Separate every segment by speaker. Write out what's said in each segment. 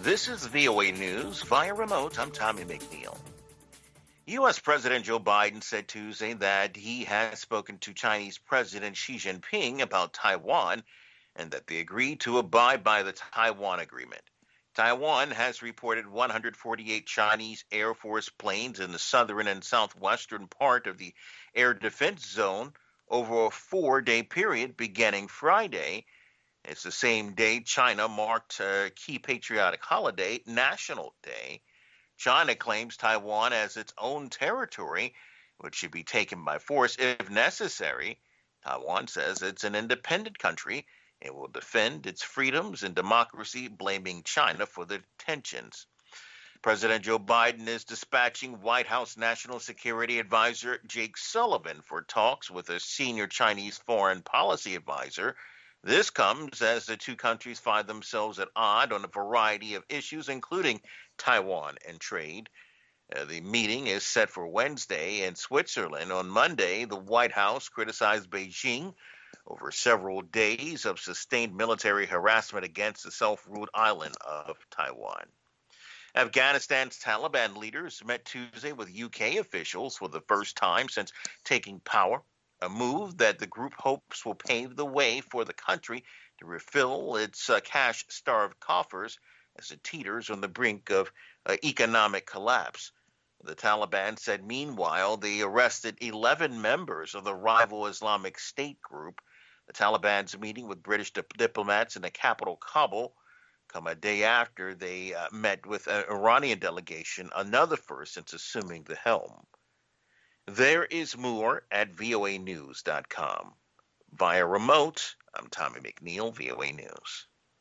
Speaker 1: This is VOA News via remote. I'm Tommy McNeil. U.S. President Joe Biden said Tuesday that he has spoken to Chinese President Xi Jinping about Taiwan and that they agreed to abide by the Taiwan Agreement. Taiwan has reported 148 Chinese Air Force planes in the southern and southwestern part of the air defense zone over a 4-day period beginning Friday. It's the same day China marked a key patriotic holiday, National Day. China claims Taiwan as its own territory, which should be taken by force if necessary. Taiwan says it's an independent country and will defend its freedoms and democracy, blaming China for the tensions. President Joe Biden is dispatching White House National Security Advisor Jake Sullivan for talks with a senior Chinese foreign policy advisor. This comes as the two countries find themselves at odds on a variety of issues, including Taiwan and trade. The meeting is set for Wednesday in Switzerland. On Monday, the White House criticized Beijing over several days of sustained military harassment against the self-ruled island of Taiwan. Afghanistan's Taliban leaders met Tuesday with UK officials for the first time since taking power, a move that the group hopes will pave the way for the country to refill its cash-starved coffers as it teeters on the brink of economic collapse. The Taliban said, meanwhile, they arrested 11 members of the rival Islamic State group. The Taliban's meeting with British diplomats in the capital, Kabul, come a day after they met with an Iranian delegation, another first since assuming the helm. There is more at voanews.com. Via remote, I'm Tommy McNeil, VOA News.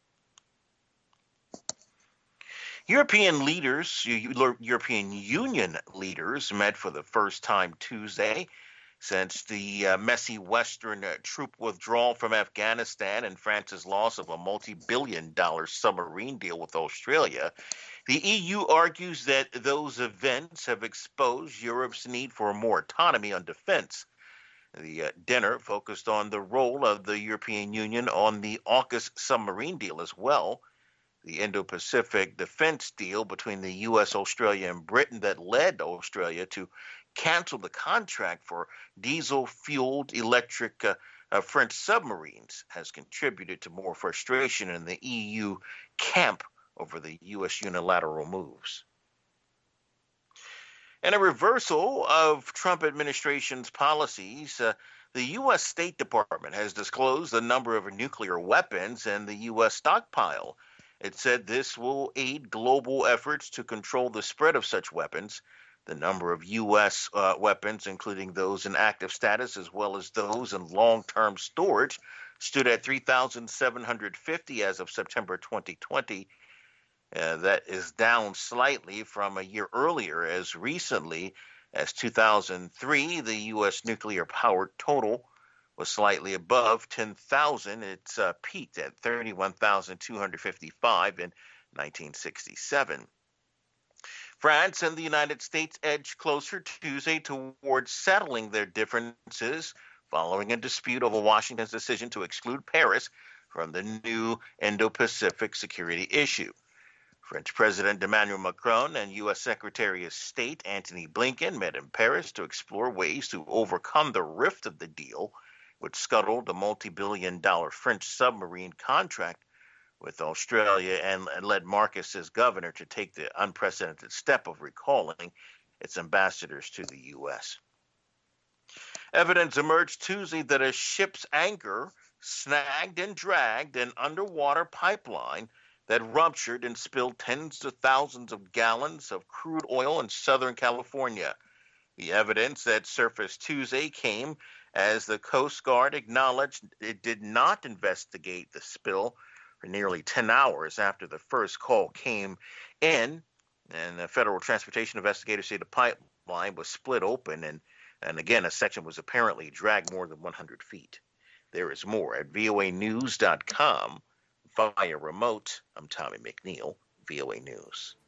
Speaker 1: European Union leaders met for the first time Tuesday since the messy Western troop withdrawal from Afghanistan and France's loss of a multi-billion-dollar submarine deal with Australia. The EU argues that those events have exposed Europe's need for more autonomy on defense. The dinner focused on the role of the European Union on the AUKUS submarine deal as well. The Indo-Pacific defense deal between the U.S., Australia, and Britain that led Australia to cancel the contract for diesel-fueled electric French submarines has contributed to more frustration in the EU camp over the U.S. unilateral moves. In a reversal of Trump administration's policies, the U.S. State Department has disclosed the number of nuclear weapons in the U.S. stockpile. It said this will aid global efforts to control the spread of such weapons. The number of U.S. weapons, including those in active status as well as those in long-term storage, stood at 3,750 as of September 2020. That is down slightly from a year earlier. As recently as 2003, the U.S. nuclear-powered total was slightly above 10,000. It's peaked at 31,255 in 1967. France and the United States edged closer Tuesday towards settling their differences following a dispute over Washington's decision to exclude Paris from the new Indo-Pacific security issue. French President Emmanuel Macron and U.S. Secretary of State Antony Blinken met in Paris to explore ways to overcome the rift of the deal, which scuttled the multi-billion-dollar French submarine contract with Australia and led Marcos's governor to take the unprecedented step of recalling its ambassadors to the U.S. Evidence emerged Tuesday that a ship's anchor snagged and dragged an underwater pipeline that ruptured and spilled tens of thousands of gallons of crude oil in Southern California. The evidence that surfaced Tuesday came as the Coast Guard acknowledged it did not investigate the spill for nearly 10 hours after the first call came in, and the Federal Transportation investigators say the pipeline was split open, and again, a section was apparently dragged more than 100 feet. There is more at voanews.com. Via remote, I'm Tommy McNeil, VOA News.